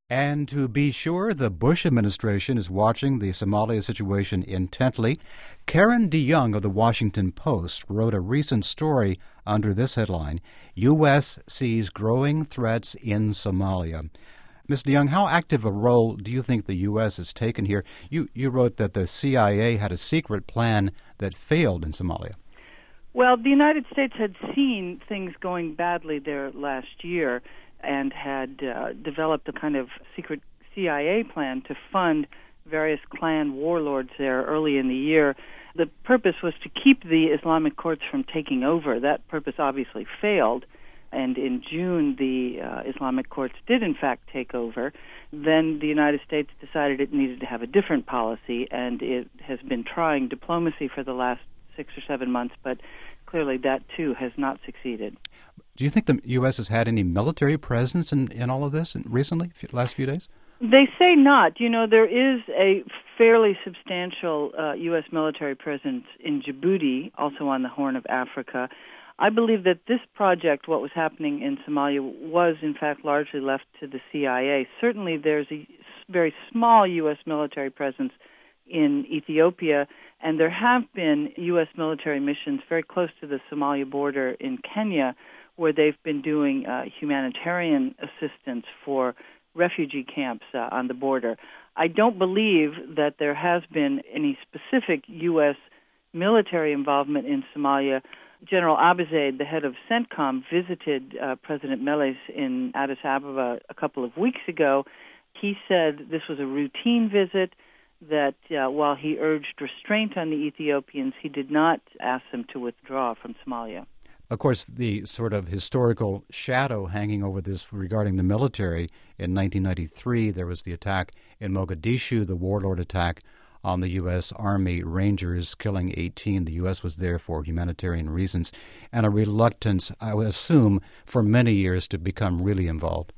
And to be sure, the Bush administration is watching the Somalia situation intently. Karen DeYoung of the Washington Post wrote a recent story under this headline, U.S. sees growing threats in Somalia. Ms. DeYoung, how active a role do you think the U.S. has taken here? You wrote that the CIA had a secret plan that failed in Somalia. Well, the United States had seen things going badly there last year and had developed a kind of secret CIA plan to fund various clan warlords there early in the year. The purpose was to keep the Islamic courts from taking over. That purpose obviously failed, and in June the Islamic courts did in fact take over. Then the United States decided it needed to have a different policy, and it has been trying diplomacy for the last 6 or 7 months, but clearly that too has not succeeded. Do you think the U.S. has had any military presence in all of this recently, last few days? They say not. You know, there is a fairly substantial U.S. military presence in Djibouti, also on the Horn of Africa. I believe that this project, what was happening in Somalia, was in fact largely left to the CIA. Certainly there's a very small U.S. military presence in Ethiopia, and there have been U.S. military missions very close to the Somalia border in Kenya, where they've been doing humanitarian assistance for refugee camps on the border. I don't believe that there has been any specific U.S. military involvement in Somalia. General Abizaid, the head of CENTCOM, visited President Meles in Addis Ababa a couple of weeks ago. He said this was a routine visit, that while he urged restraint on the Ethiopians, he did not ask them to withdraw from Somalia. Of course, the sort of historical shadow hanging over this regarding the military, in 1993, there was the attack in Mogadishu, the warlord attack on the U.S. Army Rangers, killing 18. The U.S. was there for humanitarian reasons, and a reluctance, I would assume, for many years to become really involved.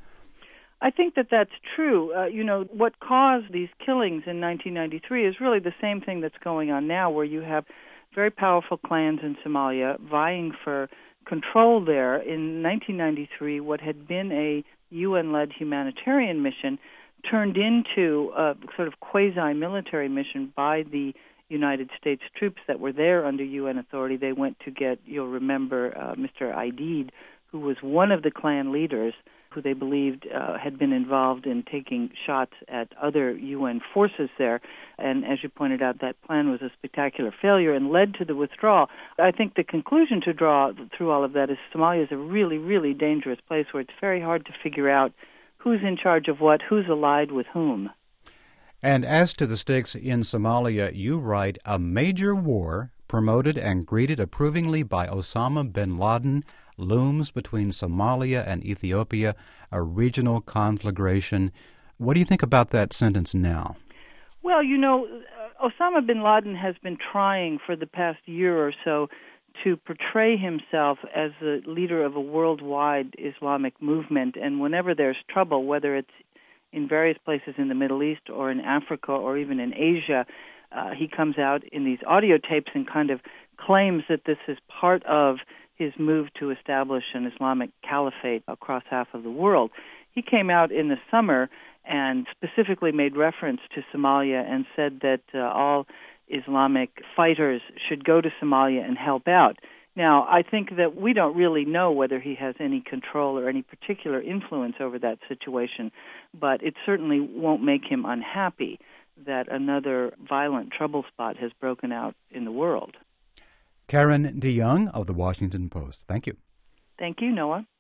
I think that that's true. What caused these killings in 1993 is really the same thing that's going on now, where you have very powerful clans in Somalia vying for control there. In 1993, what had been a UN-led humanitarian mission turned into a sort of quasi-military mission by the United States troops that were there under UN authority. They went to get, you'll remember, Mr. Aidid, who was one of the clan leaders who they believed had been involved in taking shots at other UN forces there. And as you pointed out, that plan was a spectacular failure and led to the withdrawal. I think the conclusion to draw through all of that is Somalia is a really, really dangerous place where it's very hard to figure out who's in charge of what, who's allied with whom. And as to the stakes in Somalia, you write, a major war promoted and greeted approvingly by Osama bin Laden looms between Somalia and Ethiopia, a regional conflagration. What do you think about that sentence now? Well, Osama bin Laden has been trying for the past year or so to portray himself as the leader of a worldwide Islamic movement, and whenever there's trouble, whether it's in various places in the Middle East or in Africa or even in Asia, he comes out in these audio tapes and kind of claims that this is part of his move to establish an Islamic caliphate across half of the world. He came out in the summer and specifically made reference to Somalia and said that all Islamic fighters should go to Somalia and help out. Now, I think that we don't really know whether he has any control or any particular influence over that situation, but it certainly won't make him unhappy that another violent trouble spot has broken out in the world. Karen DeYoung of the Washington Post. Thank you. Thank you, Noah.